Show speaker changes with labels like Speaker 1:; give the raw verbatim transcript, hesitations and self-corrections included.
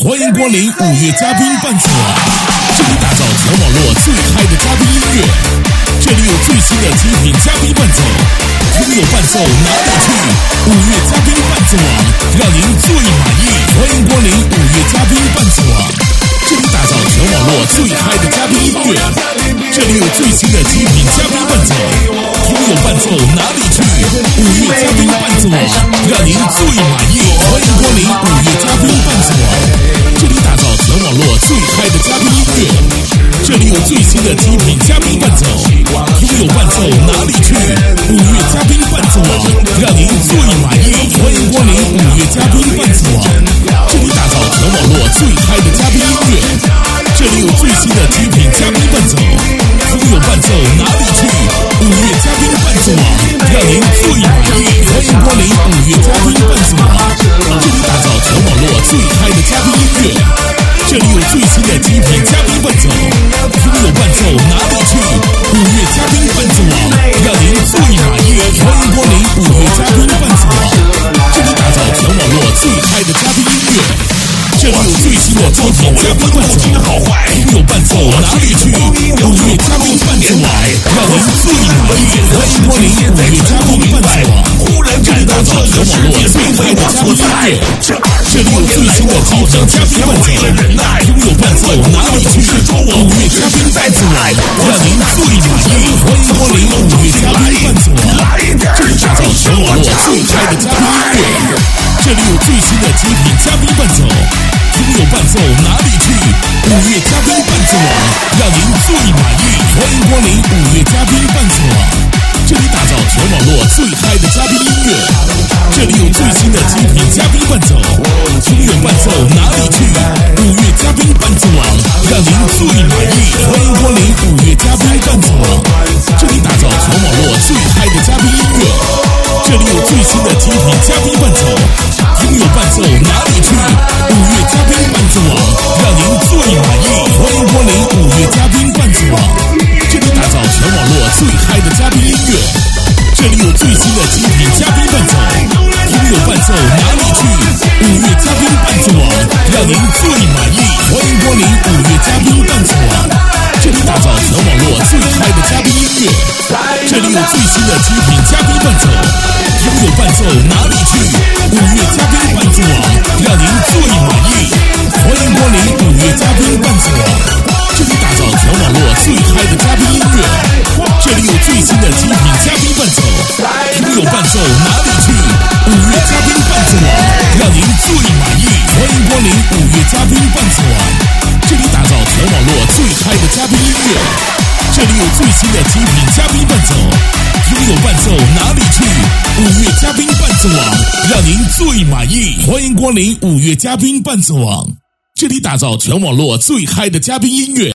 Speaker 1: 欢迎光临五月嘉宾伴奏网，这里打造全网络最嗨的嘉宾音乐，这里有最新的精品嘉宾伴奏，听有伴奏哪里去？五月嘉宾伴奏网，让您最满意。欢迎光临五月嘉宾伴奏网，这里打造全网络最嗨的嘉宾音乐，这里有最新的精品嘉宾伴奏，听有伴奏哪里去？五月嘉宾伴奏网，让您最满意。欢迎光临五月嘉宾伴奏网，这里打造全网络最嗨的嘉宾音乐，这里有最新的精品嘉宾伴奏，听有伴奏哪里去？五月嘉宾伴奏网，让您最满意。欢迎光临五月嘉宾伴奏网，这里打造全网络最嗨的嘉宾音乐，这里有最新的精品嘉宾伴奏，听有伴奏哪里去？五月嘉宾伴奏网，让您最满意。欢迎光临五月嘉宾伴奏网，这里打造全网络最嗨的嘉宾音乐，这里有最新的精品嘉宾伴奏，听有伴奏哪里去？五月嘉宾伴奏网，让您最满意。欢迎光临五月嘉宾伴奏网，这里打造全网络最嗨的嘉宾音乐，这里有最新的精品嘉宾伴奏，听有伴奏哪里去？五月嘉宾伴奏网，让您最满意。欢迎光临五月嘉宾伴奏网，这里打造全网络最嗨的嘉宾音乐，这里有最新的精品嘉宾伴奏，听有伴奏哪里去？五月嘉宾伴奏网，让您最满意。欢迎光临五月嘉宾伴奏网，这里打造全网络最嗨的嘉宾音乐，这里有最新的精品嘉宾伴奏，听有伴奏哪里去？五月嘉宾伴奏网，让您最满意。欢迎光临五月嘉宾伴奏网，这里打造全网络最嗨的嘉宾音乐，这里有最新的精品嘉宾伴奏，听有伴奏哪里去？五月嘉宾伴奏网，让您最满意。欢迎光临五月嘉宾伴奏网，这里打造全网络最嗨的嘉宾音乐，这里有最新的精品嘉宾伴奏，听有伴奏哪里去？五月嘉宾伴奏网，让您最满意。欢迎光临五月嘉宾伴奏网，这里打造全网络最嗨的嘉宾音乐，这里有最新的精品嘉宾伴奏，听有伴奏哪里去？五月嘉宾伴奏网，让您最满意。欢迎光临五月嘉宾伴奏网，这里打造全网络最嗨的嘉宾音乐，这里有最新的精品嘉宾伴奏，听有伴奏哪里去？五月嘉宾伴奏网，让您最满意。欢迎光临五月嘉宾伴奏网，这里打造全网络最嗨的嘉宾音乐，这里有最新的精品嘉宾伴奏，听有伴奏哪里去？五月嘉宾伴奏网，让您最满意。欢迎光临五月嘉宾伴奏网，这里打造全网络最嗨的嘉宾音乐，这里有最新的精品嘉宾伴奏，听有伴奏哪里去？五月嘉宾伴奏网，让您最满意。欢迎光临五月嘉宾伴奏网，这里打造全网络最嗨的嘉宾音乐。